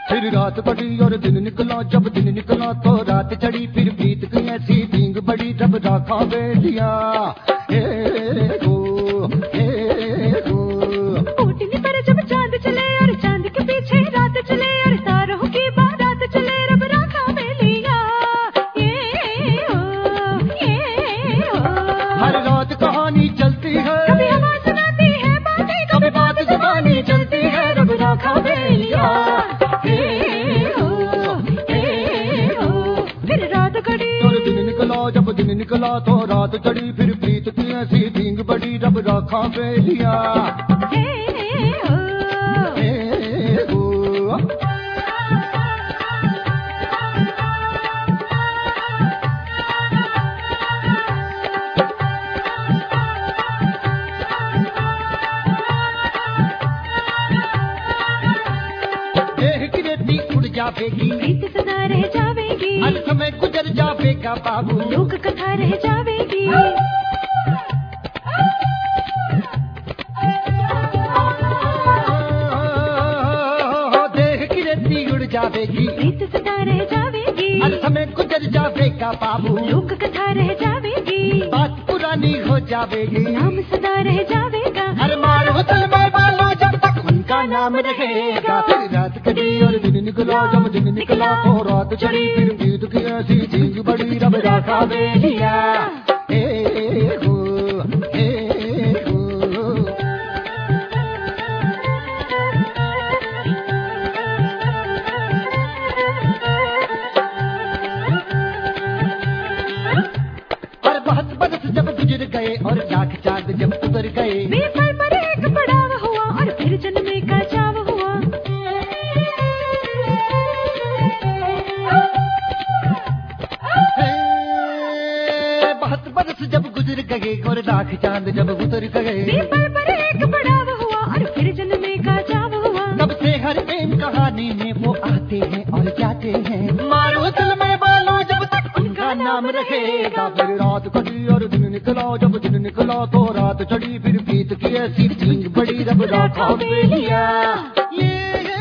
फिर रात पड़ी और दिन निकला, जब दिन निकला तो रात चढ़ी, फिर बीत गई ऐसी भींग बड़ी, जब राखा बेलिया ओटनी पर जब चांद चले और चांद के पीछे रात चले, और तारों की बारात चले, रब राखा बेलिया हर रात कहानी चलती है, कभी हवा सुनाती है बातें, कभी बात जबानी चलती है, रब राखा बेलिया। फिर रात घड़ी और दिन निकला, जब दिन निकला तो रात चढ़ी, फिर प्रीत की ऐसी भींग बड़ी, रब राखा बेलिया। देह की रेती उड़ जावेगी, प्रीत सदा रह जावेगी, हर समय गुजर जावेगा बाबू, लोक कथा रह जावेगी। देह की रेती उड़ जावेगी, प्रीत सदा रह जावेगी, हर समय गुजर जावेगा बाबू, लोक कथा रह जावेगी, बात पुरानी हो जावेगी, नाम सदा रह जावेगा। हर मार होतल में बालो जब तक उनका नाम रहेगा। फिर रात कटी और दिन निकला, जब दिन निकला तो रात चढ़ी, फिर प्रीत की ऐसी भींग बड़ी, रब राखा बेलिया। और बहुत बरस जब गुजर गए और लाख चांद जब उतर गए, बेपल पर एक पड़ाव हुआ और फिर जन्मे का चाव हुआ। बहुत बरस जब गुजर गए और लाख चांद जब उतर गए, बेपल पर एक पड़ाव हुआ और फिर जन्मे का चाव हुआ। तब से हर प्रेम कहानी में वो आते हैं और जाते हैं, मारो दिल में बालो जब तक उनका नाम रहेगा। फिर रात कटी और दिन निकला, जब दिन निकला तो रात चढ़ी, फिर प्रीत की ऐसी भींग बड़ी, रब राखा बेलिया।